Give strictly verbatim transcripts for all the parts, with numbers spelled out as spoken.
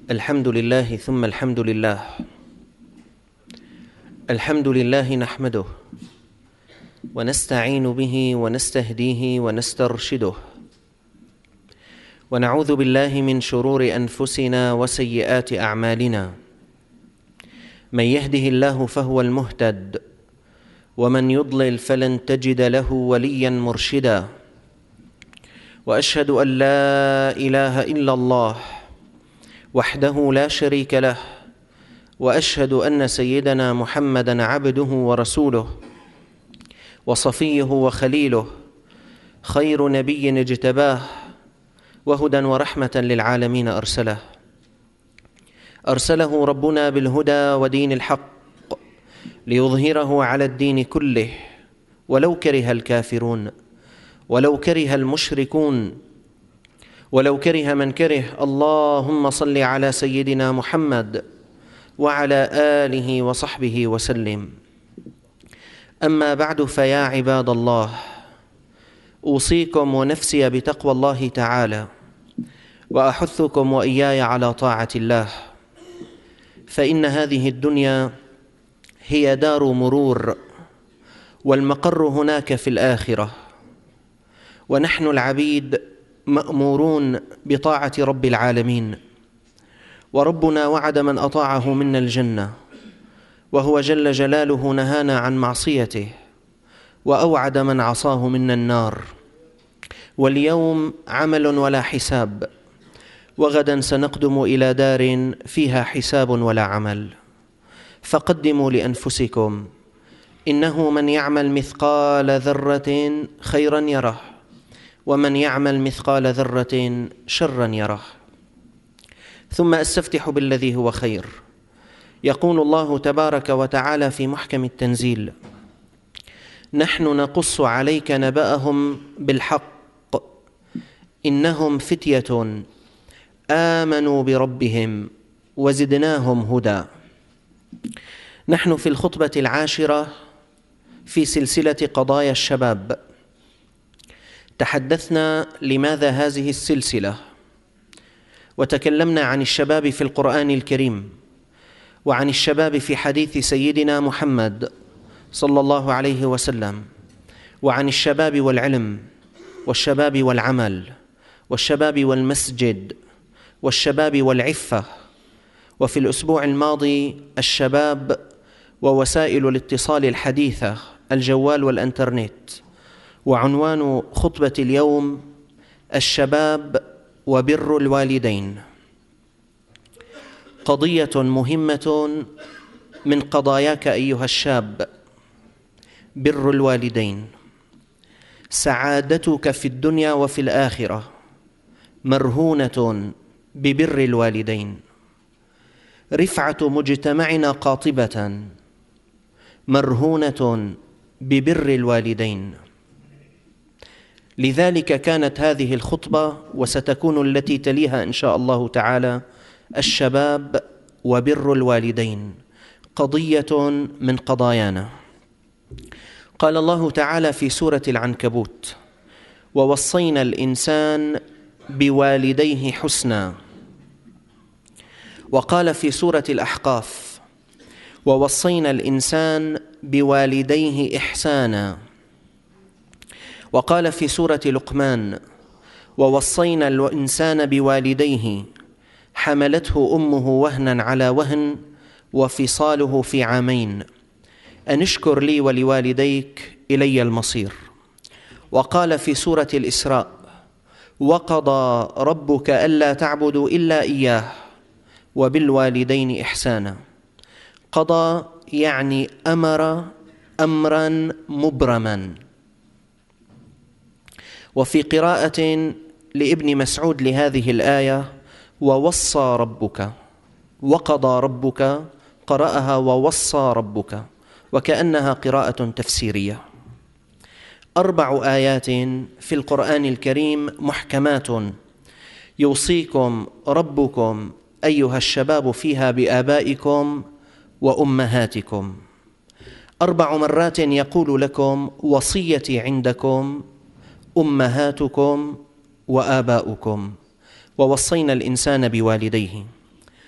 الحمد لله ثم الحمد لله. الحمد لله نحمده ونستعين به ونستهديه ونسترشده، ونعوذ بالله من شرور أنفسنا وسيئات أعمالنا. من يهده الله فهو المهتد، ومن يضلل فلن تجد له وليا مرشدا. وأشهد أن لا إله إلا الله وحده لا شريك له، وأشهد أن سيدنا محمدًا عبده ورسوله وصفيه وخليله، خير نبي اجتباه، وهدى ورحمة للعالمين أرسله. أرسله ربنا بالهدى ودين الحق ليظهره على الدين كله، ولو كره الكافرون، ولو كره المشركون، ولو كره من كره. اللهم صل على سيدنا محمد وعلى آله وصحبه وسلم. أما بعد، فيا عباد الله، أوصيكم ونفسي بتقوى الله تعالى، وأحثكم وإياي على طاعة الله، فإن هذه الدنيا هي دار مرور، والمقر هناك في الآخرة، ونحن العبيد مأمورون بطاعة رب العالمين. وربنا وعد من أطاعه منا الجنة، وهو جل جلاله نهانا عن معصيته، وأوعد من عصاه منا النار. واليوم عمل ولا حساب، وغدا سنقدم إلى دار فيها حساب ولا عمل. فقدموا لأنفسكم، إنه من يعمل مثقال ذرة خيرا يره، ومن يعمل مثقال ذرة شرا يره. ثم أستفتح بالذي هو خير. يقول الله تبارك وتعالى في محكم التنزيل: نحن نقص عليك نبأهم بالحق، إنهم فتية آمنوا بربهم وزدناهم هدى. نحن في الخطبة العاشرة في سلسلة قضايا الشباب. تحدثنا لماذا هذه السلسلة، وتكلمنا عن الشباب في القرآن الكريم، وعن الشباب في حديث سيدنا محمد صلى الله عليه وسلم، وعن الشباب والعلم، والشباب والعمل، والشباب والمسجد، والشباب والعفة. وفي الأسبوع الماضي الشباب ووسائل الاتصال الحديثة، الجوال والإنترنت. وعنوان خطبة اليوم: الشباب وبر الوالدين. قضية مهمة من قضاياك أيها الشاب، بر الوالدين. سعادتك في الدنيا وفي الآخرة مرهونة ببر الوالدين. رفعة مجتمعنا قاطبة مرهونة ببر الوالدين. لذلك كانت هذه الخطبة، وستكون التي تليها إن شاء الله تعالى، الشباب وبر الوالدين، قضية من قضايانا. قال الله تعالى في سورة العنكبوت: ووصينا الإنسان بوالديه حسنا. وقال في سورة الأحقاف: ووصينا الإنسان بوالديه إحسانا. وقال في سورة لقمان: ووصينا الإنسان بوالديه حملته أمه وهنا على وهن وفصاله في عامين أن اشكر لي ولوالديك إلي المصير. وقال في سورة الإسراء: وقضى ربك ألا تعبدوا إلا إياه وبالوالدين إحسانا. قضى يعني أمر أمرا مبرما. وفي قراءة لابن مسعود لهذه الآية: ووصى ربك. وقضى ربك، قرأها ووصى ربك، وكأنها قراءة تفسيرية. أربع آيات في القرآن الكريم محكمات يوصيكم ربكم أيها الشباب فيها بآبائكم وأمهاتكم. أربع مرات يقول لكم: وصيتي عندكم أمهاتكم وآباؤكم، ووصينا الإنسان بوالديه.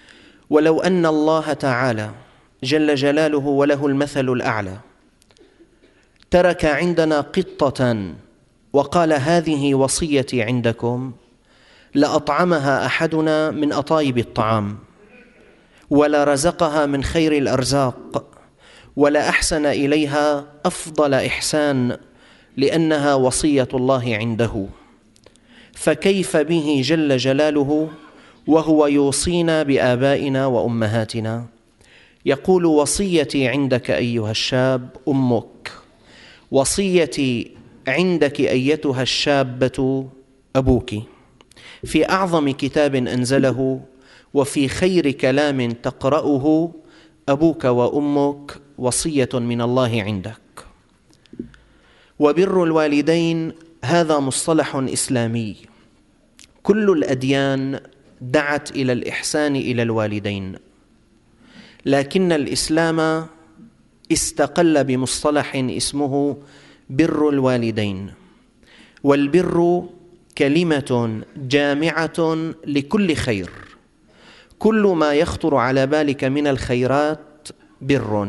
ولو أن الله تعالى جل جلاله وله المثل الأعلى ترك عندنا قطة وقال هذه وصيتي عندكم، لأطعمها أحدنا من أطايب الطعام، ولا رزقها من خير الأرزاق، ولا أحسن إليها أفضل إحسان، لأنها وصية الله عنده. فكيف به جل جلاله وهو يوصينا بآبائنا وأمهاتنا؟ يقول وصيتي عندك أيها الشاب أمك، وصيتي عندك أيتها الشابة أبوك، في أعظم كتاب أنزله وفي خير كلام تقرأه أبوك وأمك وصية من الله عندك. وبر الوالدين هذا مصطلح إسلامي، كل الأديان دعت إلى الإحسان إلى الوالدين، لكن الإسلام استقل بمصطلح اسمه بر الوالدين. والبر كلمة جامعة لكل خير، كل ما يخطر على بالك من الخيرات بر،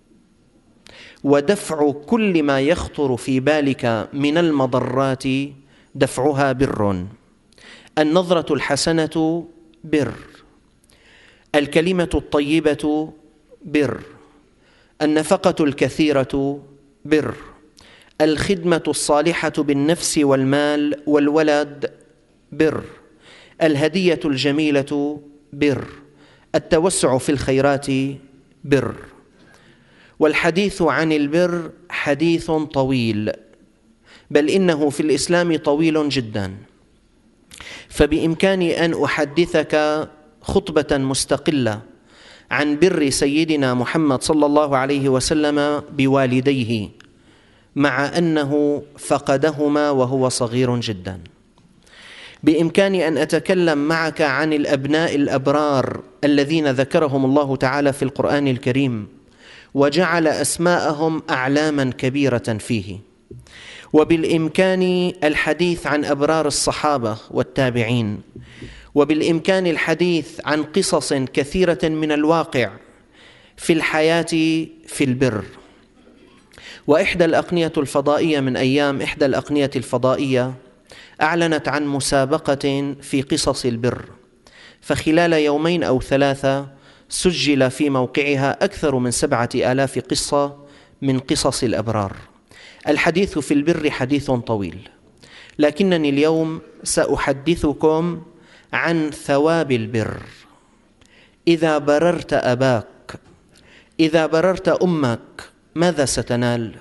ودفع كل ما يخطر في بالك من المضرات دفعها بر. النظرة الحسنة بر، الكلمة الطيبة بر، النفقة الكثيرة بر، الخدمة الصالحة بالنفس والمال والولد بر، الهدية الجميلة بر، التوسع في الخيرات بر. والحديث عن البر حديث طويل، بل إنه في الإسلام طويل جدا، فبإمكاني أن أحدثك خطبة مستقلة عن بر سيدنا محمد صلى الله عليه وسلم بوالديه، مع أنه فقدهما وهو صغير جدا. بإمكاني أن أتكلم معك عن الأبناء الأبرار الذين ذكرهم الله تعالى في القرآن الكريم وجعل أسماءهم أعلاما كبيرة فيه. وبالإمكان الحديث عن أبرار الصحابة والتابعين، وبالإمكان الحديث عن قصص كثيرة من الواقع في الحياة في البر. وإحدى الأقنية الفضائية من أيام إحدى الأقنية الفضائية أعلنت عن مسابقة في قصص البر، فخلال يومين أو ثلاثة سجل في موقعها أكثر من سبعة آلاف قصة من قصص الأبرار. الحديث في البر حديث طويل، لكنني اليوم سأحدثكم عن ثواب البر. إذا بررت أباك، إذا بررت أمك، ماذا ستنال؟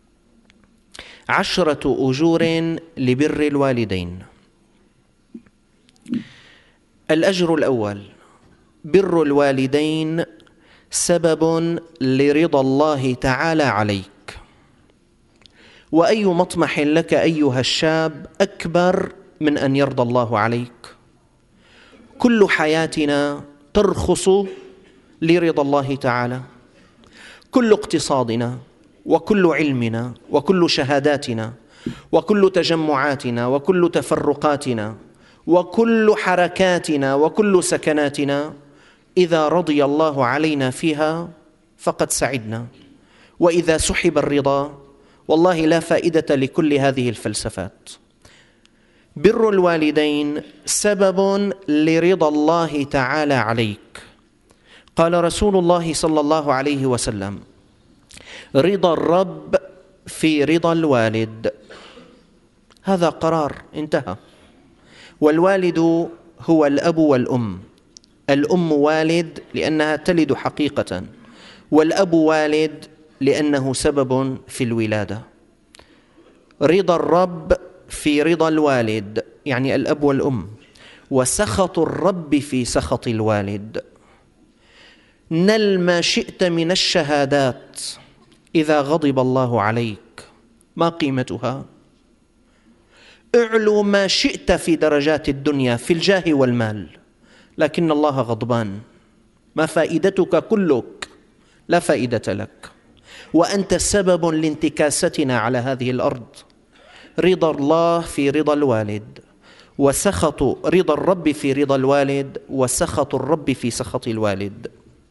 عشرة أجور لبر الوالدين. الأجر الأول: بر الوالدين سبب لرضا الله تعالى عليك. وأي مطمح لك أيها الشاب أكبر من أن يرضى الله عليك؟ كل حياتنا ترخص لرضا الله تعالى، كل اقتصادنا وكل علمنا وكل شهاداتنا وكل تجمعاتنا وكل تفرقاتنا وكل حركاتنا وكل سكناتنا، إذا رضي الله علينا فيها فقد سعدنا. وإذا سحب الرضا والله لا فائدة لكل هذه الفلسفات. بر الوالدين سبب لرضا الله تعالى عليك. قال رسول الله صلى الله عليه وسلم: رضا الرب في رضا الوالد. هذا قرار انتهى. والوالد هو الأب والأم. الأم والد لأنها تلد حقيقة، والأب والد لأنه سبب في الولادة. رضا الرب في رضا الوالد يعني الأب والأم، وسخط الرب في سخط الوالد. نل ما شئت من الشهادات، إذا غضب الله عليك ما قيمتها؟ اعلو ما شئت في درجات الدنيا في الجاه والمال، لكن الله غضبان. ما فائدتك كلك؟ لا فائدة لك، وأنت سبب لانتكاستنا على هذه الأرض. رضا الله في رضا الوالد. وسخط رضا الرب في رضا الوالد، وسخط الرب في سخط الوالد.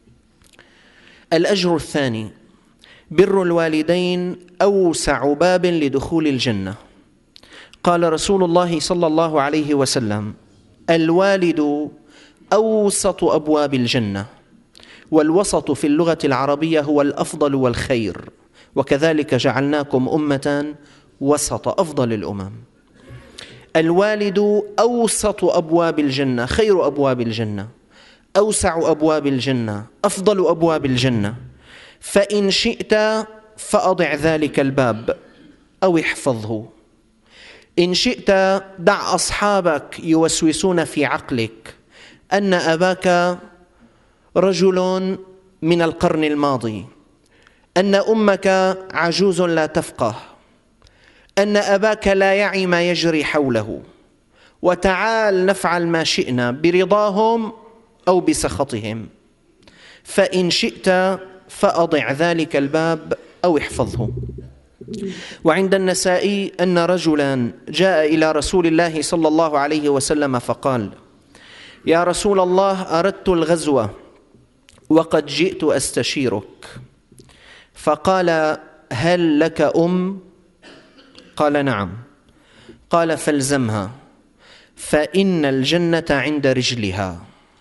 الأجر الثاني: بر الوالدين أوسع باب لدخول الجنة. قال رسول الله صلى الله عليه وسلم: الوالد أوسط أبواب الجنة، والوسط في اللغة العربية هو الأفضل والخير، وكذلك جعلناكم أمة وسط، أفضل الأمم. الوالد أوسط أبواب الجنة، خير أبواب الجنة، أوسع أبواب الجنة، أفضل أبواب الجنة. فإن شئت فأضع ذلك الباب أو احفظه. إن شئت دع أصحابك يوسوسون في عقلك أن أباك رجل من القرن الماضي، أن أمك عجوز لا تفقه، أن أباك لا يعي ما يجري حوله، وتعال نفعل ما شئنا برضاهم أو بسخطهم. فإن شئت فأضع ذلك الباب أو احفظه. وعند النسائي أن رجلا جاء إلى رسول الله صلى الله عليه وسلم فقال: يا رسول الله، أردت الغزوة وقد جئت أستشيرك. فقال: هل لك أم؟ قال: نعم. قال: فالزمها، فإن الجنة عند رجلها.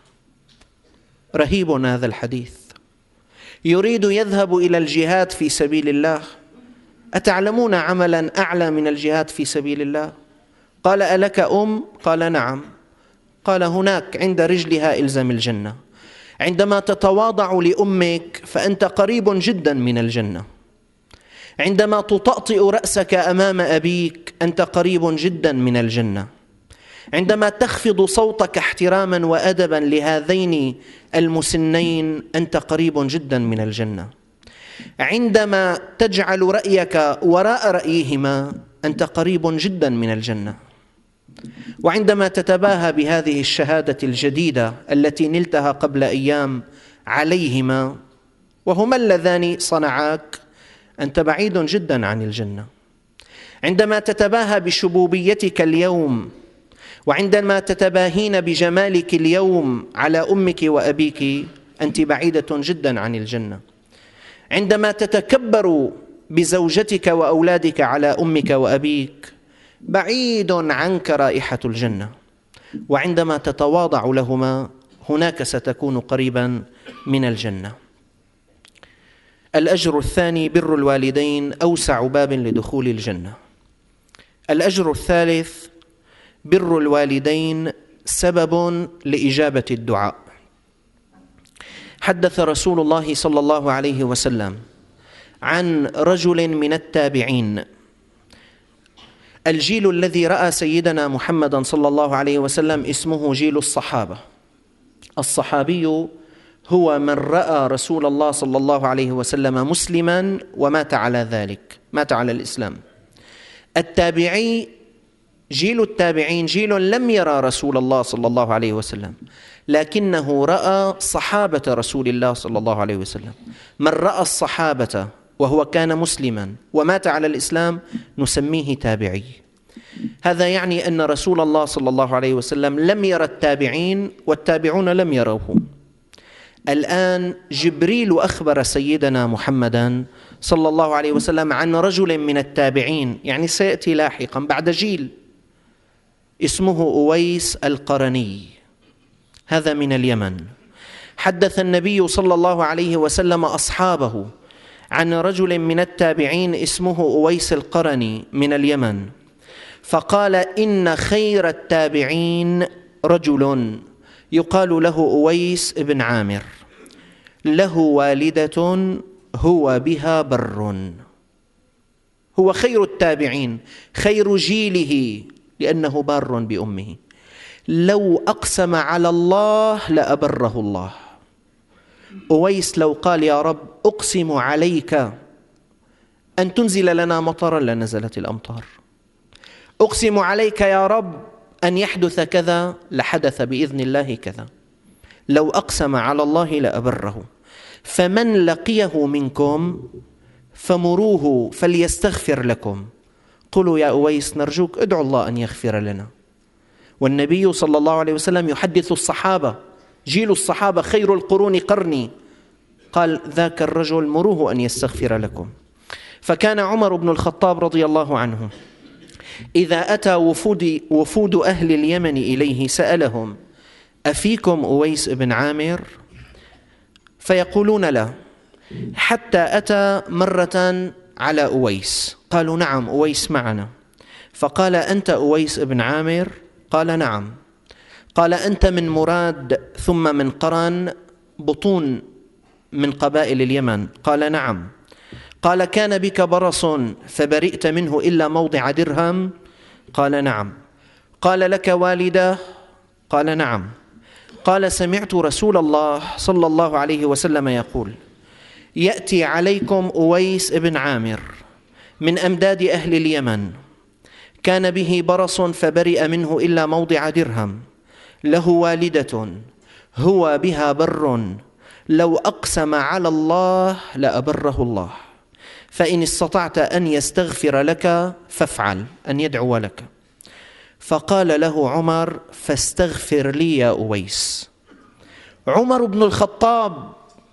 رهيب هذا الحديث. يريد يذهب إلى الجهاد في سبيل الله. أتعلمون عملا أعلى من الجهاد في سبيل الله؟ قال: ألك أم؟ قال: نعم. قال: هناك عند رجلها إلزم الجنة. عندما تتواضع لأمك فأنت قريب جدا من الجنة. عندما تطأطئ رأسك أمام أبيك أنت قريب جدا من الجنة. عندما تخفض صوتك احتراما وأدبا لهذين المسنين أنت قريب جدا من الجنة. عندما تجعل رأيك وراء رأيهما أنت قريب جدا من الجنة. وعندما تتباهى بهذه الشهادة الجديدة التي نلتها قبل أيام عليهما وهما اللذان صنعاك، أنت بعيد جدا عن الجنة. عندما تتباهى بشبوبيتك اليوم، وعندما تتباهين بجمالك اليوم على أمك وأبيك، أنت بعيدة جدا عن الجنة. عندما تتكبر بزوجتك وأولادك على أمك وأبيك، بعيد عنك رائحة الجنة. وعندما تتواضع لهما، هناك ستكون قريبا من الجنة. الأجر الثاني: بر الوالدين أوسع باب لدخول الجنة. الأجر الثالث: بر الوالدين سبب لإجابة الدعاء. حدث رسول الله صلى الله عليه وسلم عن رجل من التابعين. الجيل الذي رأى سيدنا محمدا صلى الله عليه وسلم اسمه جيل الصحابة. الصحابي هو من رأى رسول الله صلى الله عليه وسلم مسلما ومات على ذلك، مات على الإسلام. التابعي جيل التابعين جيل لم يرى رسول الله صلى الله عليه وسلم، لكنه رأى صحابة رسول الله صلى الله عليه وسلم. من رأى الصحابة وهو كان مسلما ومات على الإسلام نسميه تابعي. هذا يعني أن رسول الله صلى الله عليه وسلم لم يرى التابعين والتابعون لم يروه. الآن جبريل أخبر سيدنا محمدا صلى الله عليه وسلم عن رجل من التابعين، يعني سيأتي لاحقا بعد جيل، اسمه أويس القرني، هذا من اليمن. حدث النبي صلى الله عليه وسلم أصحابه عن رجل من التابعين اسمه أويس القرني من اليمن، فقال: إن خير التابعين رجل يقال له أويس بن عامر، له والدة هو بها بر. هو خير التابعين، خير جيله، لأنه بار بأمه. لو أقسم على الله لأبره الله. أويس لو قال: يا رب أقسم عليك أن تنزل لنا مطرا لنزلت الأمطار، أقسم عليك يا رب أن يحدث كذا لحدث بإذن الله كذا. لو أقسم على الله لأبره. فمن لقيه منكم فمروه فليستغفر لكم. قلوا يا أويس نرجوك ادعو الله أن يغفر لنا. والنبي صلى الله عليه وسلم يحدث الصحابة: جيل الصحابة خير القرون قرني. قال: ذاك الرجل مروه أن يستغفر لكم. فكان عمر بن الخطاب رضي الله عنه إذا أتى وفود, وفود أهل اليمن إليه سألهم: أفيكم أويس بن عامر؟ فيقولون لا، حتى أتى مرة على أويس، قالوا: نعم أويس معنا. فقال: أنت أويس بن عامر؟ قال: نعم. قال: أنت من مراد ثم من قرن، بطون من قبائل اليمن؟ قال: نعم. قال: كان بك برص فبرئت منه إلا موضع درهم؟ قال: نعم. قال: لك والدة؟ قال: نعم. قال: سمعت رسول الله صلى الله عليه وسلم يقول: يأتي عليكم أويس بن عامر من أمداد أهل اليمن، كان به برص فبرئ منه إلا موضع درهم، له والدة هو بها بر، لو أقسم على الله لأبره الله، فإن استطعت أن يستغفر لك فافعل، أن يدعو لك. فقال له عمر: فاستغفر لي يا أويس. عمر بن الخطاب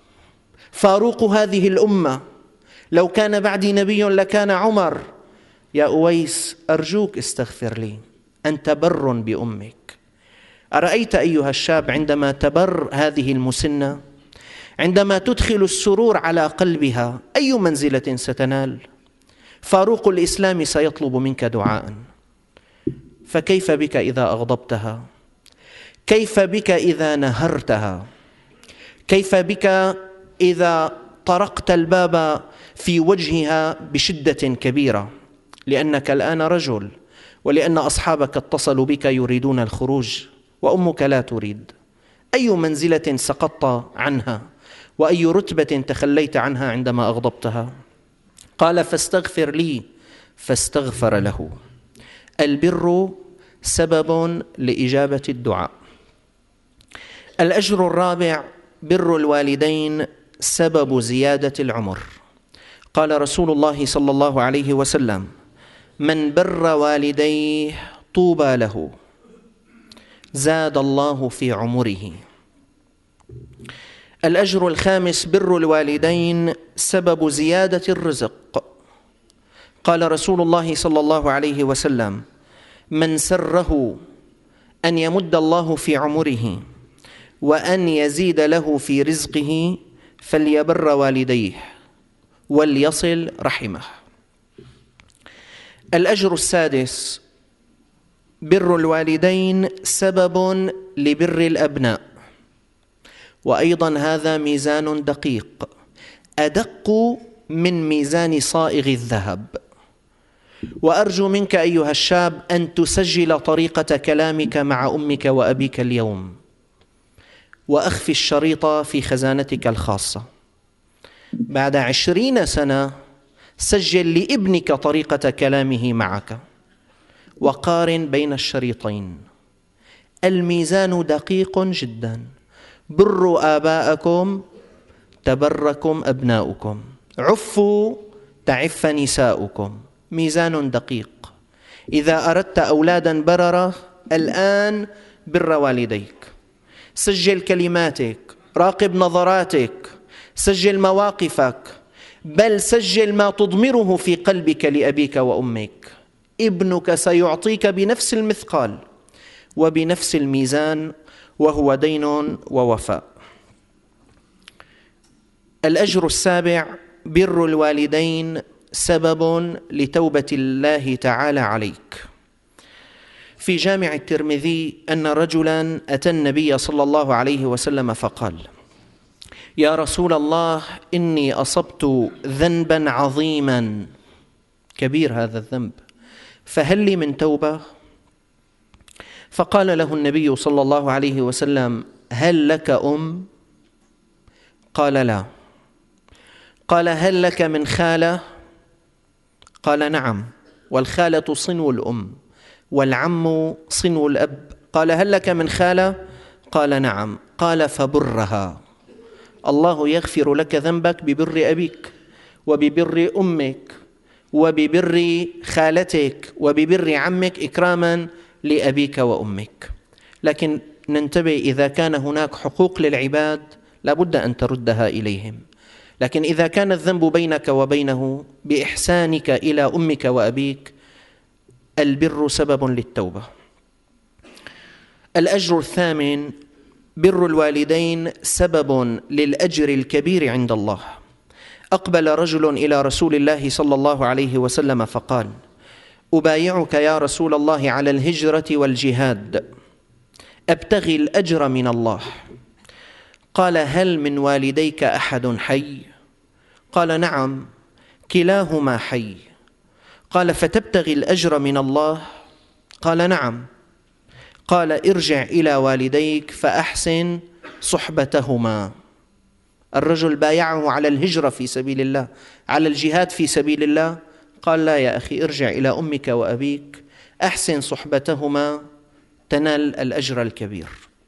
فاروق هذه الأمة، لو كان بعدي نبي لكان عمر: يا أويس أرجوك استغفر لي، أنت بر بأمك. أرأيت أيها الشاب عندما تبر هذه المسنة، عندما تدخل السرور على قلبها، أي منزلة ستنال؟ فاروق الإسلام سيطلب منك دعاء. فكيف بك إذا أغضبتها؟ كيف بك إذا نهرتها؟ كيف بك إذا طرقت الباب في وجهها بشدة كبيرة لأنك الآن رجل، ولأن أصحابك اتصلوا بك يريدون الخروج وأمك لا تريد؟ أي منزلة سقطت عنها وأي رتبة تخليت عنها عندما أغضبتها؟ قال: فاستغفر لي، فاستغفر له. البر سبب لإجابة الدعاء. الأجر الرابع: بر الوالدين سبب زيادة العمر. قال رسول الله صلى الله عليه وسلم: من بر والديه طوبى له، زاد الله في عمره. الأجر الخامس: بر الوالدين سبب زيادة الرزق. قال رسول الله صلى الله عليه وسلم: من سره أن يمد الله في عمره وأن يزيد له في رزقه فليبر والديه وليصل رحمه. الأجر السادس: بر الوالدين سبب لبر الأبناء، وأيضا هذا ميزان دقيق، أدق من ميزان صائغ الذهب. وأرجو منك أيها الشاب أن تسجل طريقة كلامك مع أمك وأبيك اليوم، وأخفي الشريط في خزانتك الخاصة. بعد عشرين سنة سجل لابنك طريقة كلامه معك وقارن بين الشريطين. الميزان دقيق جدا. بروا آباءكم تبركم أبناؤكم، عفوا تعف نساؤكم. ميزان دقيق. إذا أردت أولادا بررة الآن بر والديك. سجل كلماتك، راقب نظراتك، سجل مواقفك، بل سجل ما تضمره في قلبك لأبيك وأمك. ابنك سيعطيك بنفس المثقال وبنفس الميزان، وهو دين ووفاء. الأجر السابع: بر الوالدين سبب لتوبة الله تعالى عليك. في جامع الترمذي أن رجلا أتى النبي صلى الله عليه وسلم فقال: يا رسول الله، إني أصبت ذنبا عظيما، كبير هذا الذنب، فهل لي من توبة؟ فقال له النبي صلى الله عليه وسلم: هل لك أم؟ قال: لا. قال: هل لك من خالة؟ قال: نعم، والخالة صنو الأم والعم صنو الأب. قال: هل لك من خالة؟ قال: نعم. قال: فبرها، الله يغفر لك ذنبك ببر أبيك وببر أمك وببر خالتك وببر عمك إكراما لأبيك وأمك. لكن ننتبه، إذا كان هناك حقوق للعباد لابد أن تردها إليهم، لكن إذا كان الذنب بينك وبينه بإحسانك إلى أمك وأبيك البر سبب للتوبة. الأجر الثامن: بر الوالدين سبب للأجر الكبير عند الله. أقبل رجل إلى رسول الله صلى الله عليه وسلم فقال: أبايعك يا رسول الله على الهجرة والجهاد، أبتغي الأجر من الله. قال: هل من والديك أحد حي؟ قال: نعم، كلاهما حي. قال: فتبتغي الأجر من الله؟ قال: نعم. قال: ارجع إلى والديك فأحسن صحبتهما. الرجل بايعه على الهجرة في سبيل الله، على الجهاد في سبيل الله. قال: لا يا أخي، ارجع إلى أمك وأبيك، أحسن صحبتهما تنال الأجر الكبير.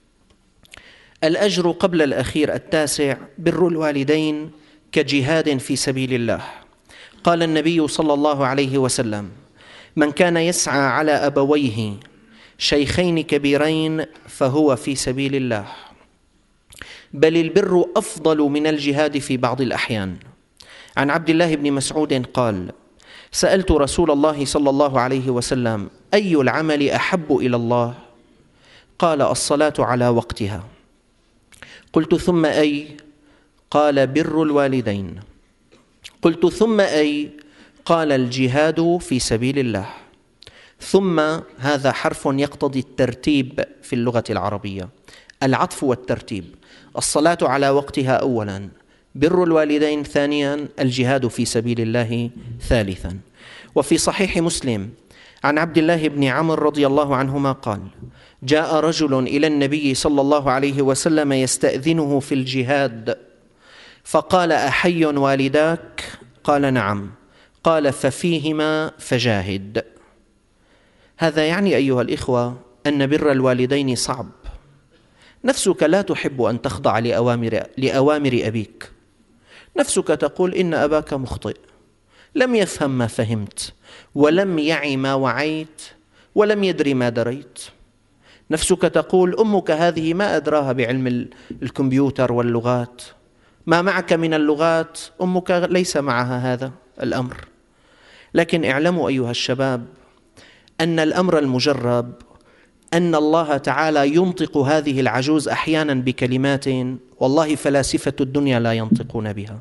الأجر قبل الأخير التاسع: بر الوالدين كجهاد في سبيل الله. قال النبي صلى الله عليه وسلم: من كان يسعى على أبويه شيخين كبيرين فهو في سبيل الله. بل البر أفضل من الجهاد في بعض الأحيان. عن عبد الله بن مسعود قال: سألت رسول الله صلى الله عليه وسلم: أي العمل أحب إلى الله؟ قال: الصلاة على وقتها. قلت: ثم أي؟ قال: بر الوالدين. قلت: ثم أي؟ قال: الجهاد في سبيل الله. ثم هذا حرف يقتضي الترتيب في اللغة العربية، العطف والترتيب. الصلاة على وقتها أولا، بر الوالدين ثانيا، الجهاد في سبيل الله ثالثا. وفي صحيح مسلم عن عبد الله بن عمرو رضي الله عنهما قال: جاء رجل إلى النبي صلى الله عليه وسلم يستأذنه في الجهاد، فقال: أحي والداك؟ قال: نعم. قال: ففيهما فجاهد. هذا يعني أيها الإخوة أن بر الوالدين صعب. نفسك لا تحب أن تخضع لأوامر, لأوامر أبيك. نفسك تقول: إن أباك مخطئ، لم يفهم ما فهمت، ولم يعي ما وعيت، ولم يدري ما دريت. نفسك تقول: أمك هذه ما أدراها بعلم الكمبيوتر واللغات، ما معك من اللغات أمك ليس معها هذا الأمر. لكن اعلموا أيها الشباب أن الأمر المجرب أن الله تعالى ينطق هذه العجوز أحيانا بكلمات والله فلاسفة الدنيا لا ينطقون بها.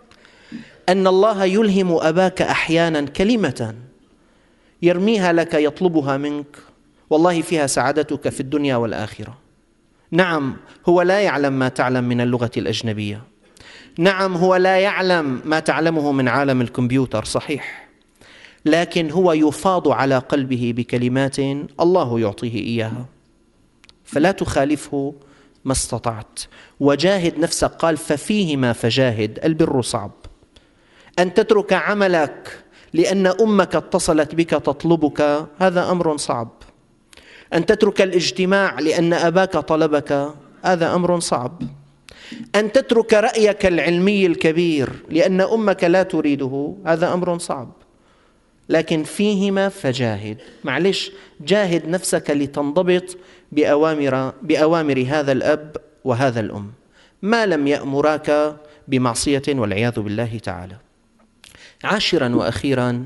أن الله يلهم أباك أحيانا كلمة يرميها لك يطلبها منك، والله فيها سعادتك في الدنيا والآخرة. نعم، هو لا يعلم ما تعلم من اللغة الأجنبية، نعم هو لا يعلم ما تعلمه من عالم الكمبيوتر، صحيح، لكن هو يفاض على قلبه بكلمات الله يعطيه إياها. فلا تخالفه ما استطعت، وجاهد نفسك. قال: ففيهما فجاهد. البر صعب. أن تترك عملك لأن أمك اتصلت بك تطلبك، هذا أمر صعب. أن تترك الاجتماع لأن أباك طلبك، هذا أمر صعب. أن تترك رأيك العلمي الكبير لأن أمك لا تريده، هذا أمر صعب. لكن فيهما فجاهد. معلش، جاهد نفسك لتنضبط بأوامر, بأوامر هذا الأب وهذا الأم ما لم يأمراك بمعصية والعياذ بالله تعالى. عاشرا وأخيرا: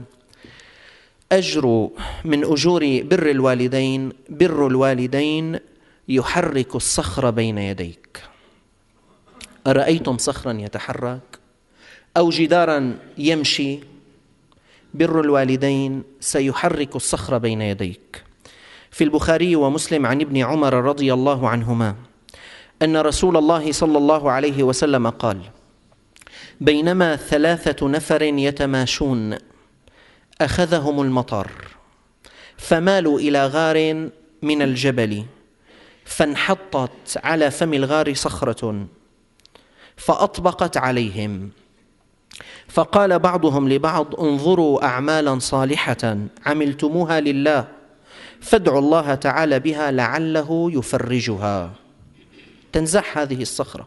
أجر من أجور بر الوالدين: بر الوالدين يحرك الصخر بين يديك. أرأيتم صخرا يتحرك أو جدارا يمشي؟ بر الوالدين سيحرك الصخر بين يديك. في البخاري ومسلم عن ابن عمر رضي الله عنهما أن رسول الله صلى الله عليه وسلم قال: بينما ثلاثة نفر يتماشون أخذهم المطر، فمالوا إلى غار من الجبل، فانحطت على فم الغار صخرة فأطبقت عليهم، فقال بعضهم لبعض: انظروا أعمالا صالحة عملتموها لله، فادعوا الله تعالى بها لعله يفرجها. تنزح هذه الصخرة.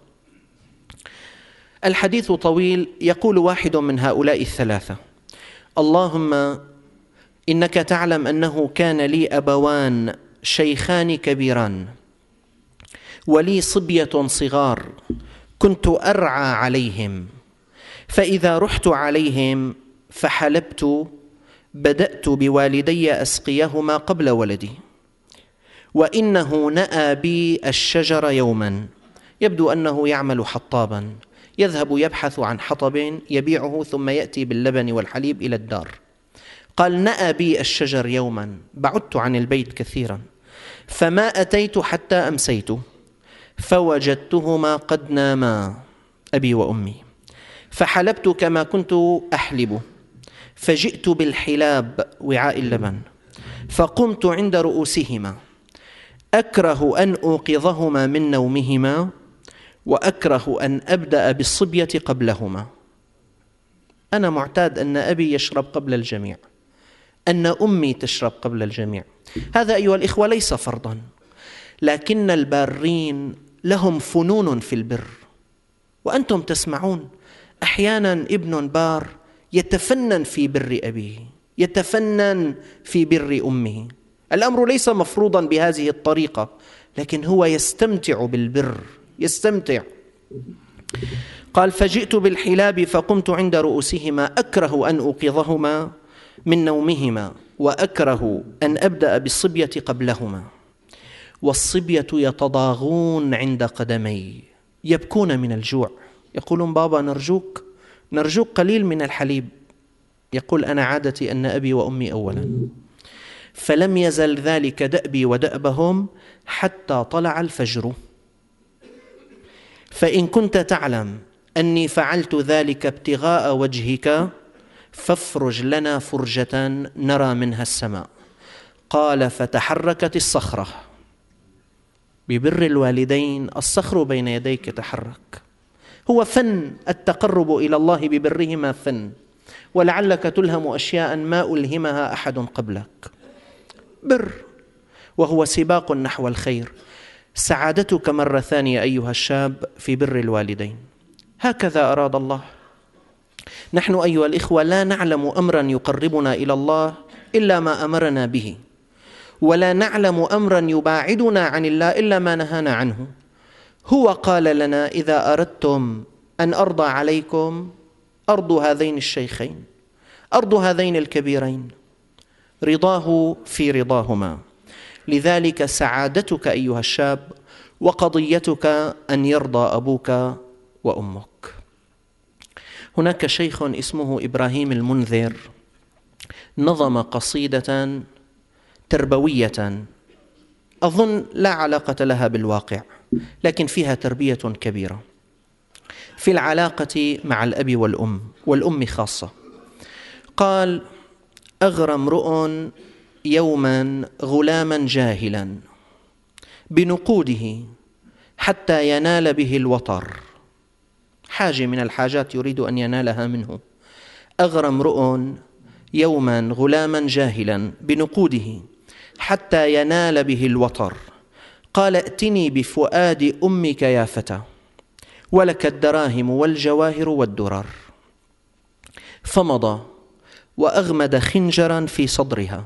الحديث طويل. يقول واحد من هؤلاء الثلاثة: اللهم إنك تعلم أنه كان لي أبوان شيخان كبيران ولي صبية صغار كنت أرعى عليهم، فإذا رحت عليهم فحلبت بدأت بوالدي أسقيهما قبل ولدي، وإنه نأى بي الشجر يوما، يبدو أنه يعمل حطابا، يذهب يبحث عن حطب يبيعه ثم يأتي باللبن والحليب إلى الدار. قال: نأى بي الشجر يوما، بعدت عن البيت كثيرا، فما أتيت حتى أمسيت فوجدتهما قد ناما أبي وأمي، فحلبت كما كنت أحلب، فجئت بالحلاب وعاء اللبن، فقمت عند رؤوسهما أكره أن أوقظهما من نومهما، وأكره أن أبدأ بالصبية قبلهما. أنا معتاد أن أبي يشرب قبل الجميع، أن أمي تشرب قبل الجميع. هذا أيها الإخوة ليس فرضا، لكن البارين لهم فنون في البر، وأنتم تسمعون أحيانا ابن بار يتفنن في بر أبيه، يتفنن في بر أمه. الأمر ليس مفروضا بهذه الطريقة، لكن هو يستمتع بالبر، يستمتع. قال: فجئت بالحلاب فقمت عند رؤوسهما أكره أن أوقظهما من نومهما، وأكره أن أبدأ بالصبية قبلهما، والصبية يتضاغون عند قدمي يبكون من الجوع، يقولون: بابا نرجوك نرجوك قليل من الحليب. يقول: أنا عادتي أن أبي وأمي أولا. فلم يزل ذلك دأبي ودأبهم حتى طلع الفجر. فإن كنت تعلم أني فعلت ذلك ابتغاء وجهك فافرج لنا فرجة نرى منها السماء. قال: فتحركت الصخرة. ببر الوالدين الصخر بين يديك يتحرك، هو فن التقرب إلى الله ببرهما، فن، ولعلك تلهم أشياء ما ألهمها أحد قبلك. بر، وهو سباق نحو الخير. سعادتك مرة ثانية أيها الشاب في بر الوالدين. هكذا أراد الله. نحن أيها الإخوة لا نعلم أمرا يقربنا إلى الله إلا ما أمرنا به، ولا نعلم أمرا يباعدنا عن الله إلا ما نهانا عنه. هو قال لنا: إذا أردتم أن أرضى عليكم أرض هذين الشيخين، أرض هذين الكبيرين، رضاه في رضاهما. لذلك سعادتك أيها الشاب وقضيتك أن يرضى أبوك وأمك. هناك شيخ اسمه إبراهيم المنذر نظم قصيدة تربوية أظن لا علاقة لها بالواقع، لكن فيها تربية كبيرة في العلاقة مع الأب والأم، والأم خاصة. قال: أغرى امرؤ يوما غلاما جاهلا بنقوده حتى ينال به الوطر. حاجة من الحاجات يريد أن ينالها منه. أغرى امرؤ يوما غلاما جاهلا بنقوده حتى ينال به الوطر. قال: ائتني بفؤاد أمك يا فتى، ولك الدراهم والجواهر والدرر. فمضى وأغمد خنجرا في صدرها.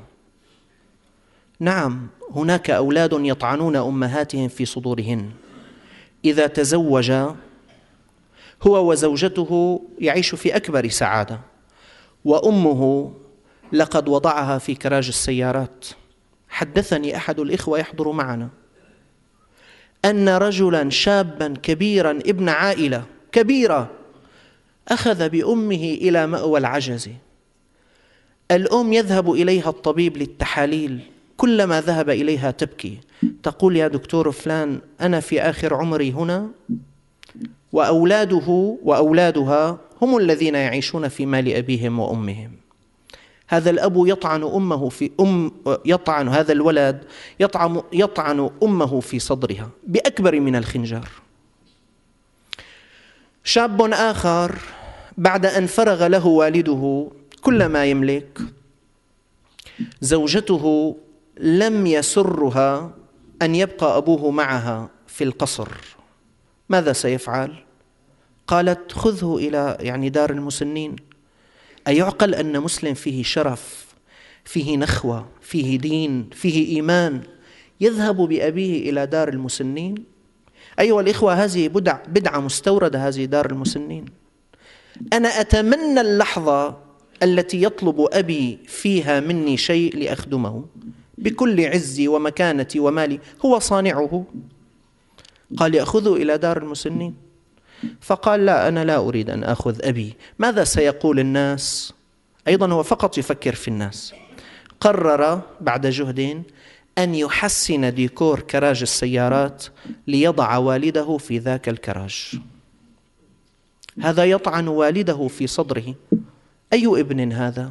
نعم، هناك أولاد يطعنون أمهاتهم في صدورهن. إذا تزوج هو وزوجته يعيش في أكبر سعادة، وأمه لقد وضعها في كراج السيارات. حدثني أحد الإخوة يحضر معنا أن رجلا شابا كبيرا ابن عائلة كبيرة أخذ بأمه إلى مأوى العجز. الأم يذهب إليها الطبيب للتحاليل، كلما ذهب إليها تبكي، تقول: يا دكتور فلان، أنا في آخر عمري هنا، وأولاده وأولادها هم الذين يعيشون في مال أبيهم وأمهم. هذا الأب يطعن أمه في أم يطعن هذا الولد يطعن يطعن أمه في صدرها بأكبر من الخنجر. شاب آخر بعد أن فرغ له والده كل ما يملك، زوجته لم يسرها أن يبقى أبوه معها في القصر. ماذا سيفعل؟ قالت: خذه إلى يعني دار المسنين. أيعقل أن مسلم فيه شرف، فيه نخوة، فيه دين، فيه إيمان، يذهب بأبيه إلى دار المسنين؟ أيها الإخوة، هذه بدعة مستوردة، هذه دار المسنين. أنا أتمنى اللحظة التي يطلب أبي فيها مني شيء لأخدمه بكل عزي ومكانتي ومالي، هو صانعه. قال يأخذه إلى دار المسنين، فقال لا، أنا لا أريد أن أخذ أبي، ماذا سيقول الناس؟ أيضا هو فقط يفكر في الناس. قرر بعد جهد أن يحسن ديكور كراج السيارات ليضع والده في ذاك الكراج. هذا يطعن والده في صدره. أي ابن هذا؟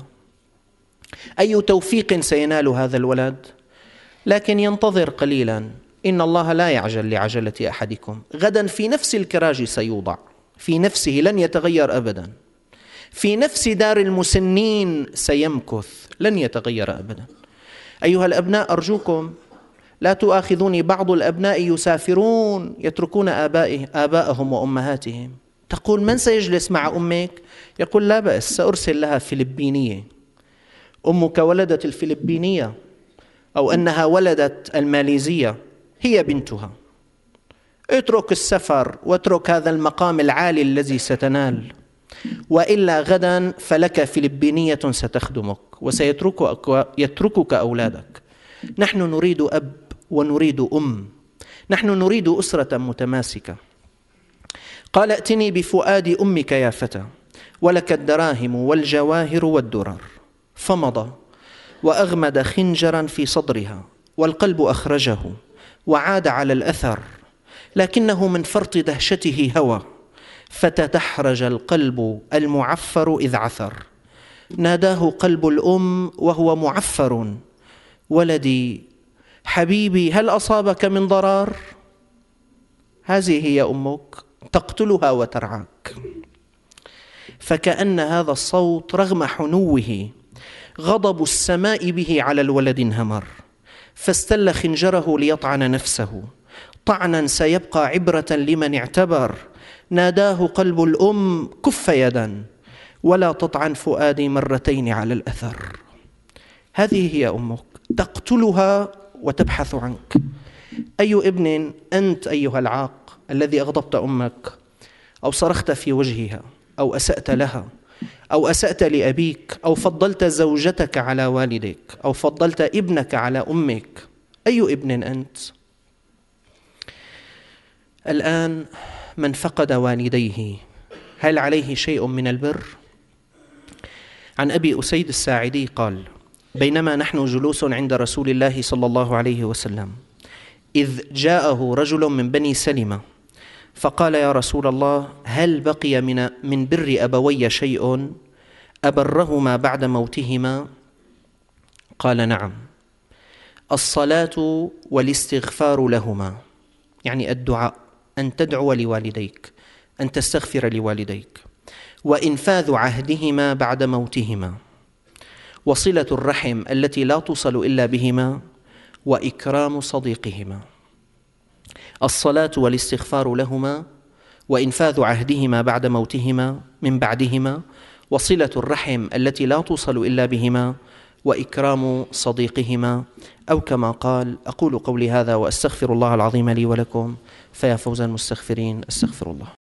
أي توفيق سينال هذا الولد؟ لكن ينتظر قليلا، إن الله لا يعجل لعجلة أحدكم. غدا في نفس الكراج سيوضع، في نفسه، لن يتغير أبدا. في نفس دار المسنين سيمكث، لن يتغير أبدا. أيها الأبناء، أرجوكم لا تؤاخذوني. بعض الأبناء يسافرون يتركون آباءهم وأمهاتهم. تقول من سيجلس مع أمك؟ يقول لا بأس، سأرسل لها فلبينية. أمك ولدت الفلبينية أو أنها ولدت الماليزية، هي بنتها. اترك السفر واترك هذا المقام العالي الذي ستنال، وإلا غدا فلك فلبينية ستخدمك وسيتركك يتركك أولادك. نحن نريد أب ونريد أم، نحن نريد أسرة متماسكة. قال ائتني بفؤاد أمك يا فتى، ولك الدراهم والجواهر والدرر. فمضى وأغمد خنجرا في صدرها، والقلب أخرجه وعاد على الأثر، لكنه من فرط دهشته هوى، فتدحرج القلب المعفر إذ عثر. ناداه قلب الأم وهو معفر: ولدي حبيبي، هل أصابك من ضرر؟ هذه هي أمك تقتلها وترعاك. فكأن هذا الصوت رغم حنوه غضب السماء به على الولد انهمر، فاستل خنجره ليطعن نفسه طعنا سيبقى عبرة لمن اعتبر. ناداه قلب الأم: كف يدا ولا تطعن فؤادي مرتين على الأثر. هذه هي أمك تقتلها وتبحث عنك. أي ابن أنت أيها العاق الذي أغضبت أمك أو صرخت في وجهها أو أسأت لها أو أسأت لأبيك أو فضلت زوجتك على والدك أو فضلت ابنك على أمك؟ أي ابن أنت؟ الآن من فقد والديه هل عليه شيء من البر؟ عن أبي أسيد الساعدي قال: بينما نحن جلوس عند رسول الله صلى الله عليه وسلم إذ جاءه رجل من بني سلمة فقال: يا رسول الله، هل بقي من من بر أبوي شيء أبرهما بعد موتهما؟ قال: نعم، الصلاة والاستغفار لهما، يعني الدعاء، أن تدعو لوالديك، أن تستغفر لوالديك، وإنفاذ عهدهما بعد موتهما، وصلة الرحم التي لا توصل إلا بهما، وإكرام صديقهما. الصلاة والاستغفار لهما، وإنفاذ عهدهما بعد موتهما من بعدهما، وصلة الرحم التي لا توصل إلا بهما، وإكرام صديقهما، أو كما قال. أقول قولي هذا وأستغفر الله العظيم لي ولكم، فيا فوز المستغفرين. أستغفر الله.